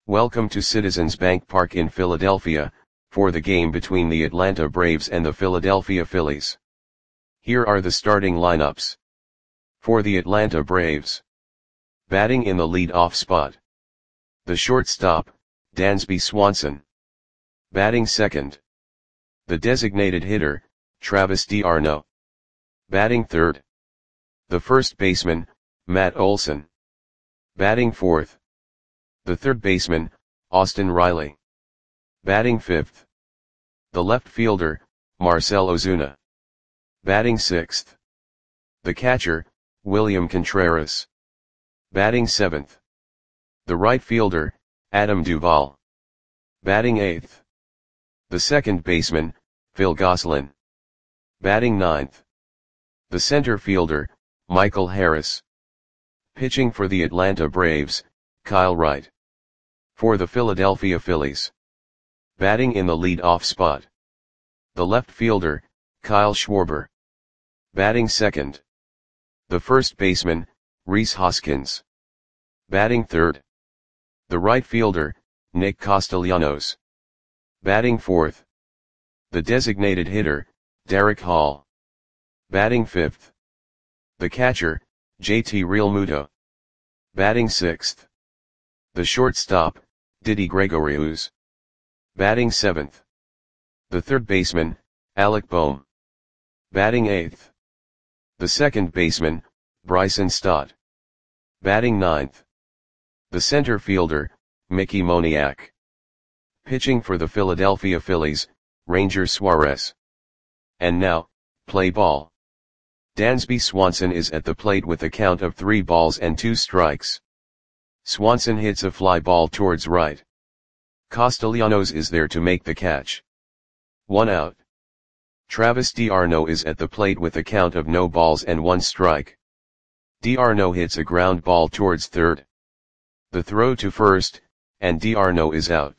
Welcome to Citizens Bank Park in Philadelphia, for the game between the Atlanta Braves and the Philadelphia Phillies. Here are the starting lineups. For the Atlanta Braves. Batting in the lead-off spot. The shortstop, Dansby Swanson. Batting second. The designated hitter, Travis d'Arnaud. Batting third. The first baseman, Matt Olson. Batting fourth. The third baseman, Austin Riley. Batting fifth. The left fielder, Marcell Ozuna. Batting sixth. The catcher, William Contreras. Batting seventh. The right fielder, Adam Duvall. Batting eighth. The second baseman, Phil Gosselin. Batting ninth. The center fielder, Michael Harris. Pitching for the Atlanta Braves, Kyle Wright. For the Philadelphia Phillies. Batting in the lead-off spot. The left fielder, Kyle Schwarber. Batting second. The first baseman, Rhys Hoskins. Batting third. The right fielder, Nick Castellanos. Batting fourth. The designated hitter, Derek Hall. Batting fifth. The catcher, JT Realmuto. Batting sixth. The shortstop, Didi Gregorius. Batting seventh. The third baseman, Alec Bohm. Batting eighth. The second baseman, Bryson Stott. Batting ninth. The center fielder, Mickey Moniak. Pitching for the Philadelphia Phillies, Ranger Suarez. And now, play ball. Dansby Swanson is at the plate with a count of 3 balls and 2 strikes. Swanson hits a fly ball towards right. Castellanos is there to make the catch. 1 out. Travis d'Arnaud is at the plate with a count of no balls and 1 strike. d'Arnaud hits a ground ball towards third. The throw to first, and d'Arnaud is out.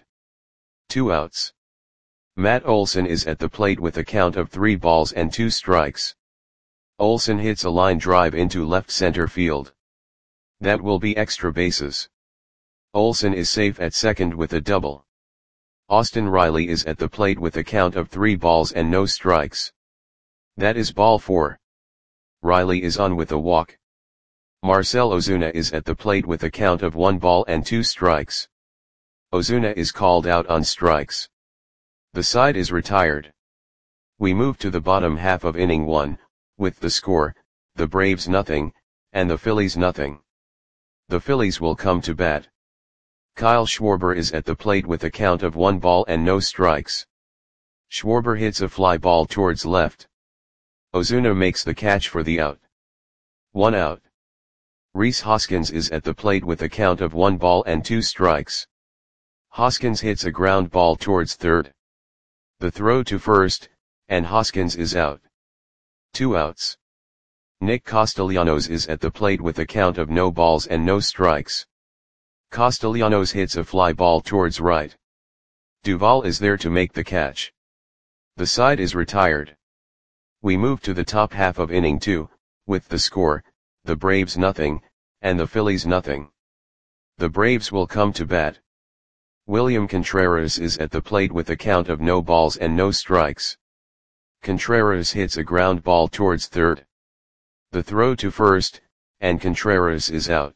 2 outs. Matt Olson is at the plate with a count of 3 balls and 2 strikes. Olson hits a line drive into left center field. That will be extra bases. Olson is safe at second with a double. Austin Riley is at the plate with a count of 3 balls and no strikes. That is ball 4. Riley is on with a walk. Marcell Ozuna is at the plate with a count of 1 ball and 2 strikes. Ozuna is called out on strikes. The side is retired. We move to the bottom half of inning 1, with the score, the Braves nothing, and the Phillies nothing. The Phillies will come to bat. Kyle Schwarber is at the plate with a count of 1 ball and no strikes. Schwarber hits a fly ball towards left. Ozuna makes the catch for the out. 1 out. Rhys Hoskins is at the plate with a count of 1 ball and 2 strikes. Hoskins hits a ground ball towards third. The throw to first, and Hoskins is out. 2 outs. Nick Castellanos is at the plate with a count of no balls and no strikes. Castellanos hits a fly ball towards right. Duvall is there to make the catch. The side is retired. We move to the top half of inning 2, with the score, the Braves nothing, and the Phillies nothing. The Braves will come to bat. William Contreras is at the plate with a count of no balls and no strikes. Contreras hits a ground ball towards third. The throw to first, and Contreras is out.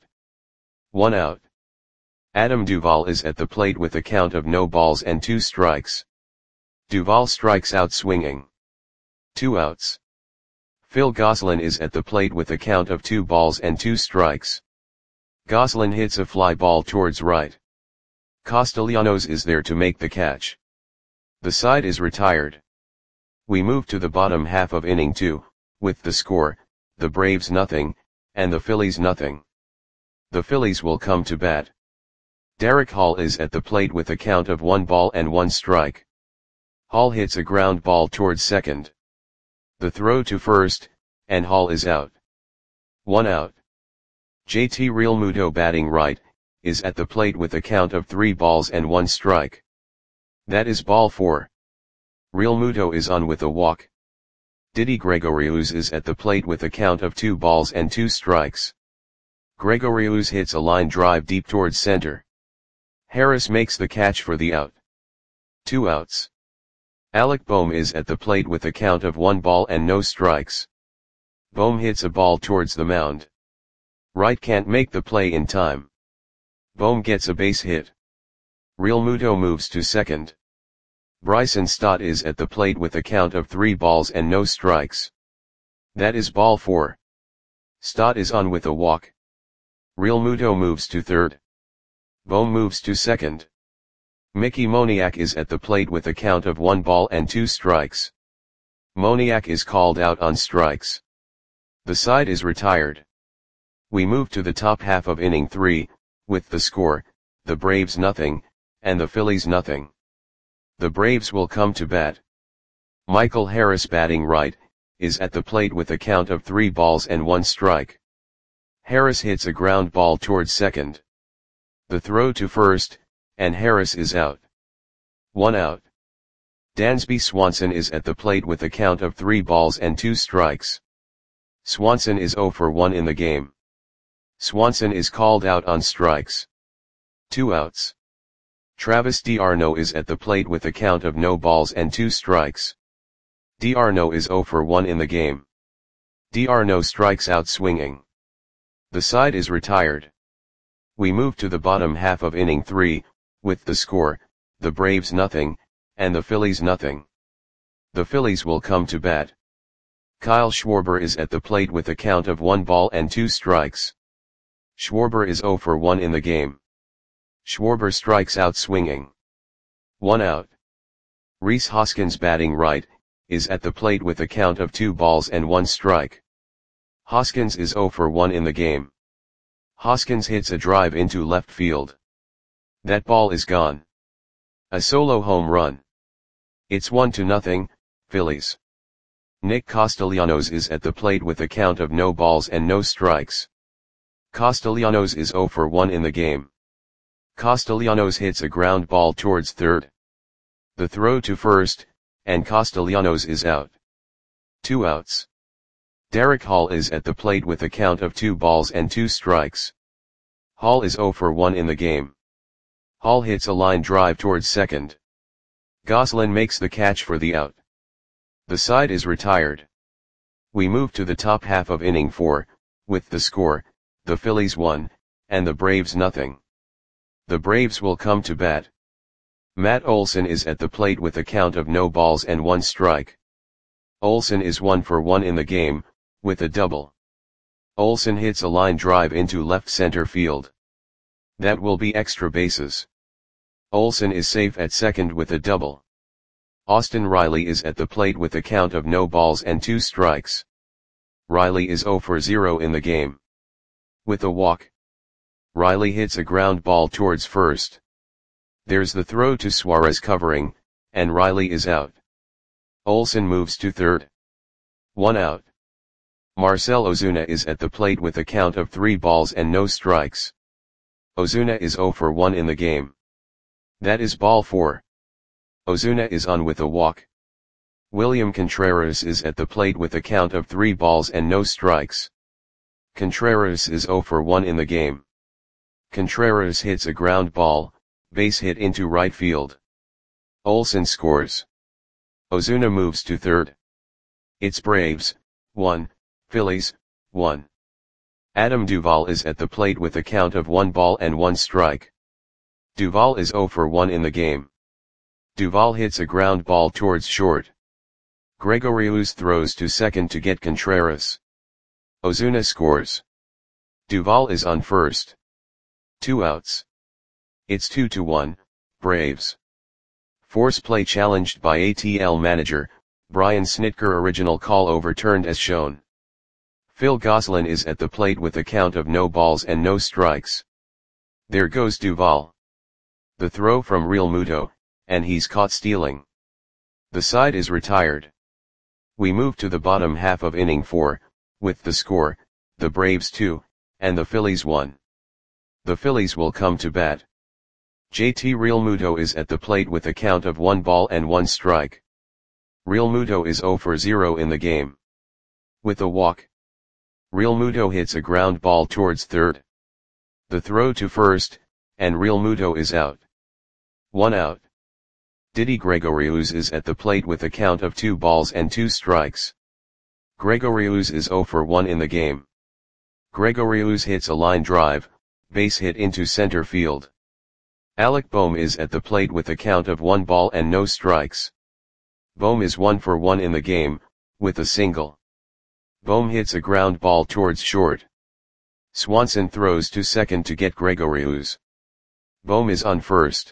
1 out. Adam Duvall is at the plate with a count of no balls and 2 strikes. Duvall strikes out swinging. 2 outs. Phil Gosselin is at the plate with a count of 2 balls and 2 strikes. Gosselin hits a fly ball towards right. Castellanos is there to make the catch. The side is retired. We move to the bottom half of inning 2, with the score, the Braves nothing, and the Phillies nothing. The Phillies will come to bat. Derek Hall is at the plate with a count of 1 ball and 1 strike. Hall hits a ground ball towards second. The throw to first, and Hall is out. 1 out. JT Realmuto batting right, is at the plate with a count of 3 balls and 1 strike. That is ball 4. Realmuto is on with a walk. Didi Gregorius is at the plate with a count of 2 balls and 2 strikes. Gregorius hits a line drive deep towards center. Harris makes the catch for the out. 2 outs. Alec Bohm is at the plate with a count of 1 ball and no strikes. Bohm hits a ball towards the mound. Wright can't make the play in time. Bohm gets a base hit. Realmuto moves to second. Bryson Stott is at the plate with a count of 3 balls and no strikes. That is ball 4. Stott is on with a walk. Realmuto moves to third. Bohm moves to second. Mickey Moniak is at the plate with a count of 1 ball and 2 strikes. Moniak is called out on strikes. The side is retired. We move to the top half of inning 3, with the score, the Braves nothing, and the Phillies nothing. The Braves will come to bat. Michael Harris, batting right, is at the plate with a count of 3 balls and 1 strike. Harris hits a ground ball towards second. The throw to first, and Harris is out. 1 out. Dansby Swanson is at the plate with a count of 3 balls and 2 strikes. Swanson is 0 for 1 in the game. Swanson is called out on strikes. 2 outs. Travis d'Arnaud is at the plate with a count of no balls and 2 strikes. d'Arnaud is 0 for 1 in the game. d'Arnaud strikes out swinging. The side is retired. We move to the bottom half of inning 3, with the score, the Braves nothing, and the Phillies nothing. The Phillies will come to bat. Kyle Schwarber is at the plate with a count of 1 ball and 2 strikes. Schwarber is 0 for 1 in the game. Schwarber strikes out swinging. 1 out. Rhys Hoskins, batting right, is at the plate with a count of 2 balls and 1 strike. Hoskins is 0 for 1 in the game. Hoskins hits a drive into left field. That ball is gone. A solo home run. It's 1-0, Phillies. Nick Castellanos is at the plate with a count of no balls and no strikes. Castellanos is 0 for 1 in the game. Castellanos hits a ground ball towards third. The throw to first, and Castellanos is out. 2 outs. Derek Hall is at the plate with a count of 2 balls and 2 strikes. Hall is 0 for 1 in the game. Hall hits a line drive towards second. Goslin makes the catch for the out. The side is retired. We move to the top half of inning 4, with the score, the Phillies 1, and the Braves nothing. The Braves will come to bat. Matt Olson is at the plate with a count of no balls and 1 strike. Olson is 1 for 1 in the game, with a double. Olson hits a line drive into left center field. That will be extra bases. Olson is safe at second with a double. Austin Riley is at the plate with a count of no balls and 2 strikes. Riley is 0 for 0 in the game. With a walk. Riley hits a ground ball towards first. There's the throw to Suarez covering, and Riley is out. Olson moves to third. 1 out. Marcell Ozuna is at the plate with a count of 3 balls and no strikes. Ozuna is 0 for 1 in the game. That is ball 4. Ozuna is on with a walk. William Contreras is at the plate with a count of 3 balls and no strikes. Contreras is 0 for 1 in the game. Contreras hits a ground ball, base hit into right field. Olson scores. Ozuna moves to third. It's Braves, 1, Phillies, 1. Adam Duvall is at the plate with a count of 1 ball and 1 strike. Duvall is 0 for 1 in the game. Duvall hits a ground ball towards short. Gregorius throws to second to get Contreras. Ozuna scores. Duvall is on first. 2 outs. It's 2-1, Braves. Force play challenged by ATL manager, Brian Snitker. Original call overturned as shown. Phil Goslin is at the plate with a count of no balls and no strikes. There goes Duvall. The throw from Realmuto, and he's caught stealing. The side is retired. We move to the bottom half of inning 4, with the score, the Braves 2, and the Phillies 1. The Phillies will come to bat. JT Realmuto is at the plate with a count of 1 ball and 1 strike. Realmuto is 0 for 0 in the game. With a walk. Realmuto hits a ground ball towards third. The throw to first, and Real Muto is out. 1 out. Didi Gregorius is at the plate with a count of 2 balls and 2 strikes. Gregorius is 0 for 1 in the game. Gregorius hits a line drive, base hit into center field. Alec Bohm is at the plate with a count of 1 ball and no strikes. Bohm is 1 for 1 in the game, with a single. Bohm hits a ground ball towards short. Swanson throws to second to get Gregorius. Bohm is on first.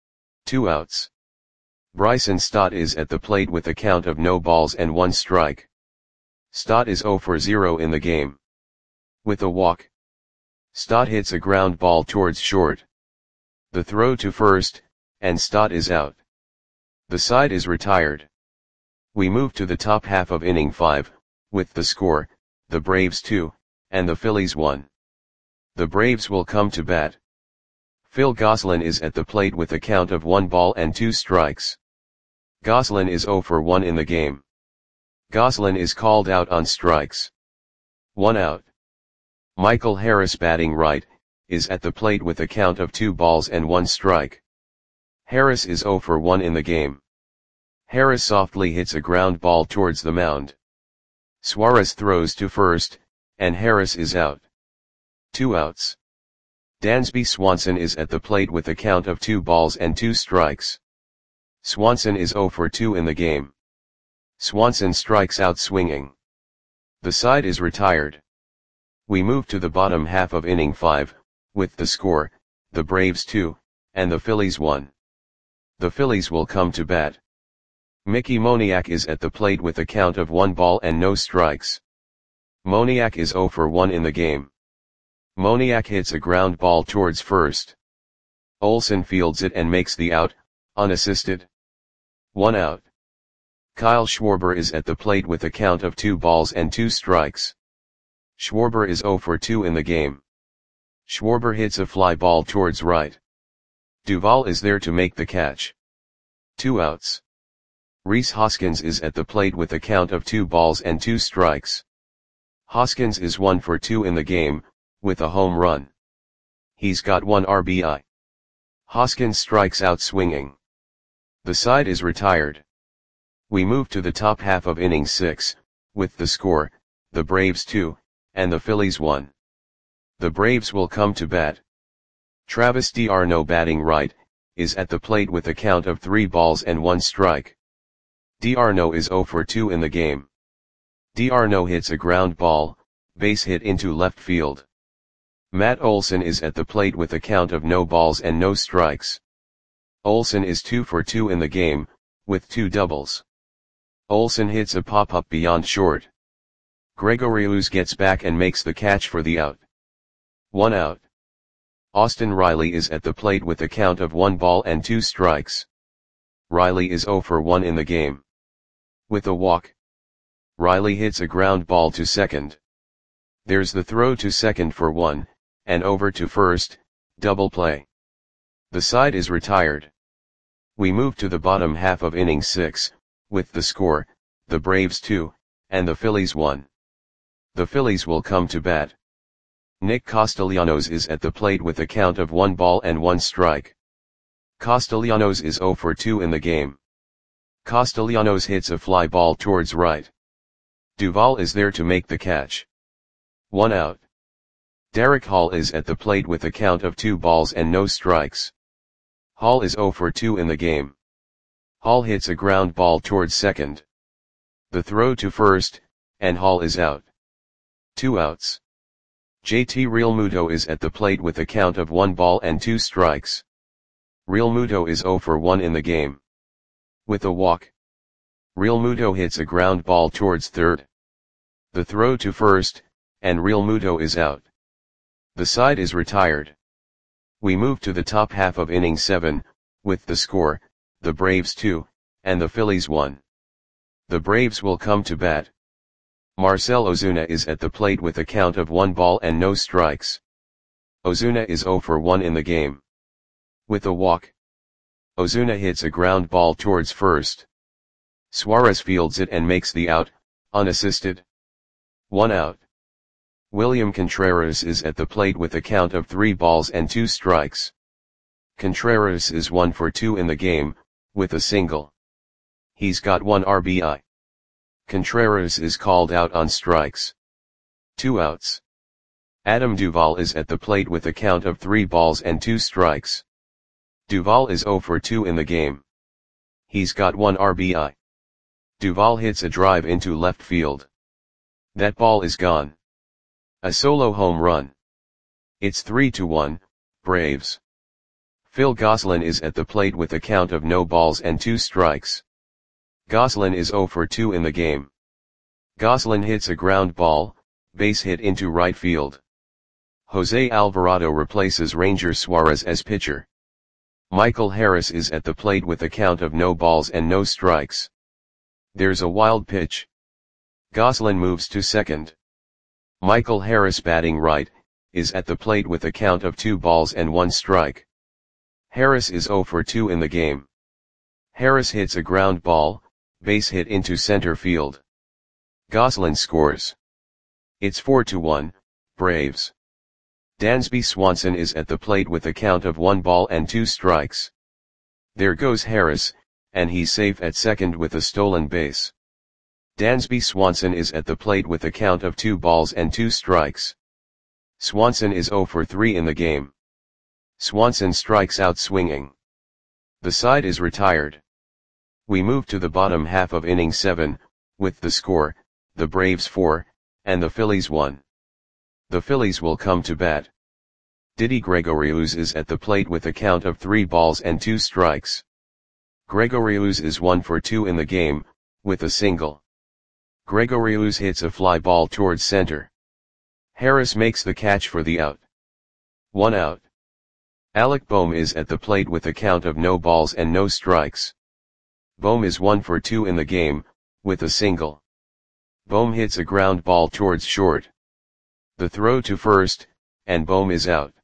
2 outs. Bryson Stott is at the plate with a count of no balls and 1 strike. Stott is 0 for 0 in the game. With a walk. Stott hits a ground ball towards short. The throw to first, and Stott is out. The side is retired. We move to the top half of inning 5, with the score, the Braves 2, and the Phillies 1. The Braves will come to bat. Phil Gosselin is at the plate with a count of 1 ball and 2 strikes. Gosselin is 0 for 1 in the game. Gosselin is called out on strikes. 1 out. Michael Harris, batting right, is at the plate with a count of 2 balls and 1 strike. Harris is 0 for 1 in the game. Harris softly hits a ground ball towards the mound. Suarez throws to first, and Harris is out. 2 outs. Dansby Swanson is at the plate with a count of 2 balls and 2 strikes. Swanson is 0 for 2 in the game. Swanson strikes out swinging. The side is retired. We move to the bottom half of inning 5, with the score, the Braves 2, and the Phillies 1. The Phillies will come to bat. Mickey Moniak is at the plate with a count of 1 ball and no strikes. Moniak is 0 for 1 in the game. Moniak hits a ground ball towards first. Olsen fields it and makes the out, unassisted. 1 out. Kyle Schwarber is at the plate with a count of 2 balls and 2 strikes. Schwarber is 0 for 2 in the game. Schwarber hits a fly ball towards right. Duvall is there to make the catch. 2 outs. Rhys Hoskins is at the plate with a count of 2 balls and 2 strikes. Hoskins is 1 for 2 in the game, with a home run. He's got 1 RBI. Hoskins strikes out swinging. The side is retired. We move to the top half of inning 6, with the score, the Braves 2, and the Phillies 1. The Braves will come to bat. Travis d'Arnaud, batting right, is at the plate with a count of 3 balls and 1 strike. d'Arnaud is 0 for 2 in the game. d'Arnaud hits a ground ball, base hit into left field. Matt Olson is at the plate with a count of no balls and no strikes. Olson is 2 for 2 in the game, with 2 doubles. Olson hits a pop-up beyond short. Gregorius gets back and makes the catch for the out. 1 out. Austin Riley is at the plate with a count of 1 ball and 2 strikes. Riley is 0 for 1 in the game. With a walk. Riley hits a ground ball to second. There's the throw to second for 1, and over to first, double play. The side is retired. We move to the bottom half of inning 6, with the score, the Braves 2, and the Phillies 1. The Phillies will come to bat. Nick Castellanos is at the plate with a count of 1 ball and 1 strike. Castellanos is 0 for 2 in the game. Castellanos hits a fly ball towards right. Duvall is there to make the catch. 1 out. Derek Hall is at the plate with a count of 2 balls and no strikes. Hall is 0 for 2 in the game. Hall hits a ground ball towards second. The throw to first, and Hall is out. 2 outs. JT Realmuto is at the plate with a count of 1 ball and 2 strikes. Realmuto is 0 for 1 in the game. With a walk. Realmuto hits a ground ball towards third. The throw to first, and Realmuto is out. The side is retired. We move to the top half of inning 7, with the score, the Braves 2, and the Phillies 1. The Braves will come to bat. Marcell Ozuna is at the plate with a count of 1 ball and no strikes. Ozuna is 0 for 1 in the game. With a walk. Ozuna hits a ground ball towards first. Suarez fields it and makes the out, unassisted. 1 out. William Contreras is at the plate with a count of 3 balls and 2 strikes. Contreras is 1 for 2 in the game, with a single. He's got 1 RBI. Contreras is called out on strikes. 2 outs. Adam Duvall is at the plate with a count of 3 balls and 2 strikes. Duvall is 0 for 2 in the game. He's got 1 RBI. Duvall hits a drive into left field. That ball is gone. A solo home run. It's 3-1, Braves. Phil Gosselin is at the plate with a count of no balls and 2 strikes. Gosselin is 0 for 2 in the game. Gosselin hits a ground ball, base hit into right field. Jose Alvarado replaces Ranger Suarez as pitcher. Michael Harris is at the plate with a count of no balls and no strikes. There's a wild pitch. Gosselin moves to second. Michael Harris, batting right, is at the plate with a count of 2 balls and 1 strike. Harris is 0 for 2 in the game. Harris hits a ground ball, base hit into center field. Gosselin scores. It's 4-1, Braves. Dansby Swanson is at the plate with a count of 1 ball and 2 strikes. There goes Harris, and he's safe at second with a stolen base. Dansby Swanson is at the plate with a count of 2 balls and 2 strikes. Swanson is 0 for 3 in the game. Swanson strikes out swinging. The side is retired. We move to the bottom half of inning 7, with the score, the Braves 4, and the Phillies 1. The Phillies will come to bat. Didi Gregorius is at the plate with a count of 3 balls and 2 strikes. Gregorius is 1 for 2 in the game, with a single. Gregorius hits a fly ball towards center. Harris makes the catch for the out. 1 out. Alec Bohm is at the plate with a count of no balls and no strikes. Bohm is 1 for 2 in the game, with a single. Bohm hits a ground ball towards short. The throw to first, and Bohm is out.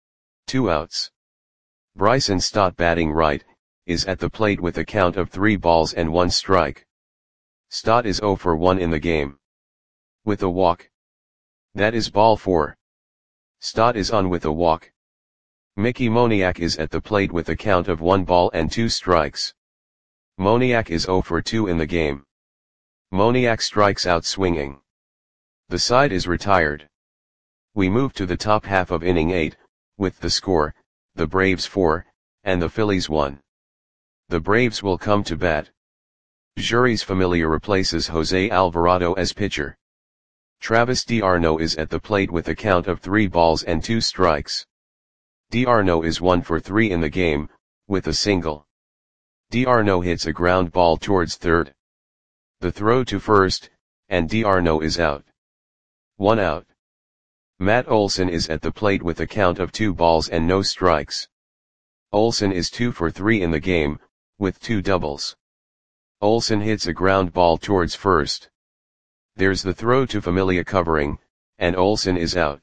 2 outs. Bryson Stott, batting right, is at the plate with a count of 3 balls and 1 strike. Stott is 0 for 1 in the game. With a walk. That is ball 4. Stott is on with a walk. Mickey Moniak is at the plate with a count of 1 ball and 2 strikes. Moniak is 0 for 2 in the game. Moniak strikes out swinging. The side is retired. We move to the top half of inning 8, with the score, the Braves 4, and the Phillies 1. The Braves will come to bat. Jeurys Familia replaces Jose Alvarado as pitcher. Travis d'Arnaud is at the plate with a count of 3 balls and 2 strikes. d'Arnaud is 1 for 3 in the game, with a single. d'Arnaud hits a ground ball towards third. The throw to first, and d'Arnaud is out. 1 out. Matt Olson is at the plate with a count of 2 balls and no strikes. Olson is 2 for 3 in the game, with 2 doubles. Olson hits a ground ball towards first. There's the throw to Familia covering, and Olson is out.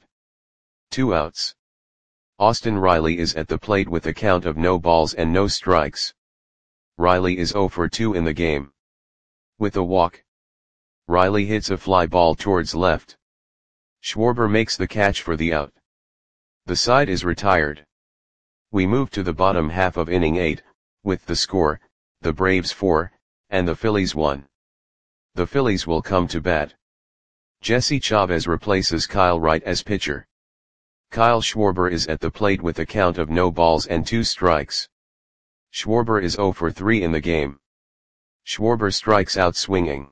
2 outs. Austin Riley is at the plate with a count of no balls and no strikes. Riley is 0 for 2 in the game. With a walk. Riley hits a fly ball towards left. Schwarber makes the catch for the out. The side is retired. We move to the bottom half of inning 8, with the score, the Braves 4, and the Phillies 1. The Phillies will come to bat. Jesse Chavez replaces Kyle Wright as pitcher. Kyle Schwarber is at the plate with a count of no balls and 2 strikes. Schwarber is 0 for 3 in the game. Schwarber strikes out swinging.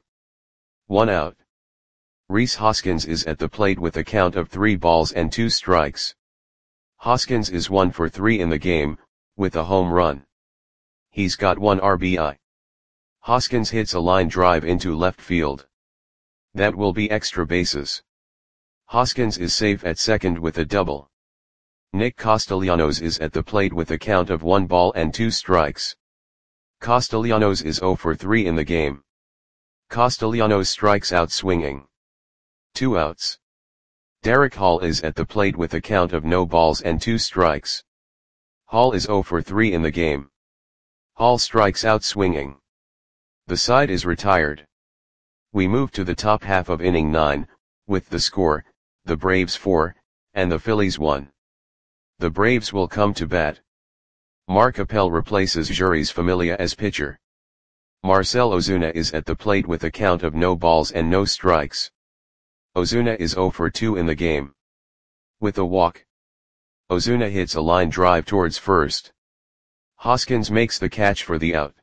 1 out. Rhys Hoskins is at the plate with a count of 3 balls and 2 strikes. Hoskins is 1 for 3 in the game, with a home run. He's got 1 RBI. Hoskins hits a line drive into left field. That will be extra bases. Hoskins is safe at second with a double. Nick Castellanos is at the plate with a count of 1 ball and 2 strikes. Castellanos is 0 for 3 in the game. Castellanos strikes out swinging. 2 outs. Derek Hall is at the plate with a count of no balls and 2 strikes. Hall is 0 for 3 in the game. Hall strikes out swinging. The side is retired. We move to the top half of inning 9, with the score, the Braves 4, and the Phillies 1. The Braves will come to bat. Mark Appel replaces Jeurys Familia as pitcher. Marcell Ozuna is at the plate with a count of no balls and no strikes. Ozuna is 0 for 2 in the game. With a walk, Ozuna hits a line drive towards first. Hoskins makes the catch for the out.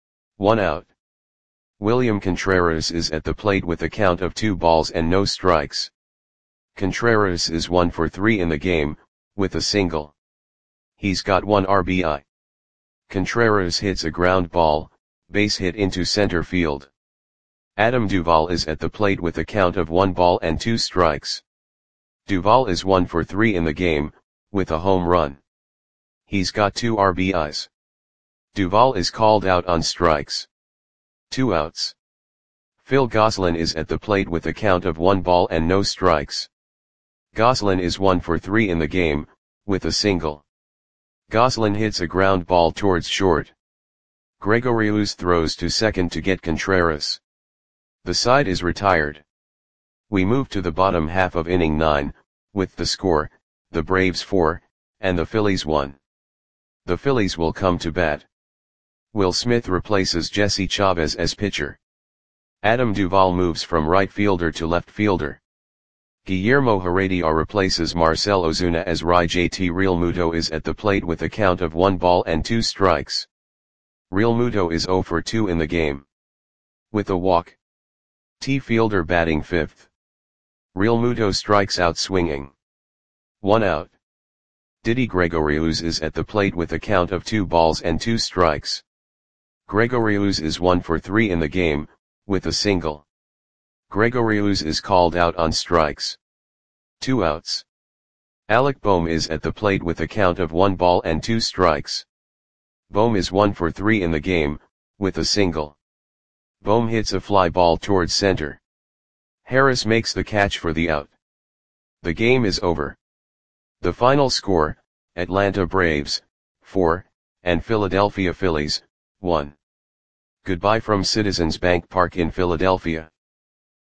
1 out. William Contreras is at the plate with a count of 2 balls and no strikes. Contreras is 1 for 3 in the game, with a single. He's got 1 RBI. Contreras hits a ground ball, base hit into center field. Adam Duvall is at the plate with a count of 1 ball and 2 strikes. Duvall is 1 for 3 in the game, with a home run. He's got 2 RBIs. Duvall is called out on strikes. 2 outs. Phil Gosselin is at the plate with a count of 1 ball and no strikes. Gosselin is 1 for 3 in the game, with a single. Gosselin hits a ground ball towards short. Gregorius throws to second to get Contreras. The side is retired. We move to the bottom half of inning 9, with the score, the Braves 4, and the Phillies 1. The Phillies will come to bat. Will Smith replaces Jesse Chavez as pitcher. Adam Duvall moves from right fielder to left fielder. Guillermo Heredia replaces Marcell Ozuna as right. JT Realmuto is at the plate with a count of 1 ball and 2 strikes. Realmuto is 0 for 2 in the game. With a walk. T. Fielder batting 5th. Realmuto strikes out swinging. 1 out. Didi Gregorius is at the plate with a count of 2 balls and 2 strikes. Gregorius is 1 for 3 in the game, with a single. Gregorius is called out on strikes. 2 outs. Alec Bohm is at the plate with a count of 1 ball and 2 strikes. Bohm is 1 for 3 in the game, with a single. Bohm hits a fly ball towards center. Harris makes the catch for the out. The game is over. The final score, Atlanta Braves, 4, and Philadelphia Phillies, 1. Goodbye from Citizens Bank Park in Philadelphia.